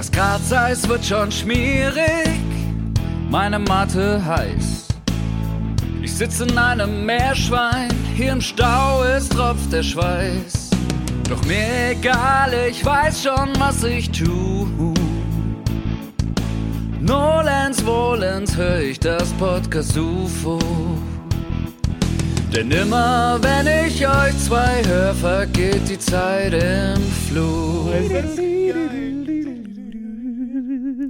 Das Gratzeis wird schon schmierig, meine Matte heiß. Ich sitze in einem Meerschwein, hier im Stau, es tropft der Schweiß. Doch mir egal, ich weiß schon, was ich tu. Nolens, wohlens hör ich das Podcast UFO. Denn immer wenn ich euch zwei hör, vergeht die Zeit im Flug.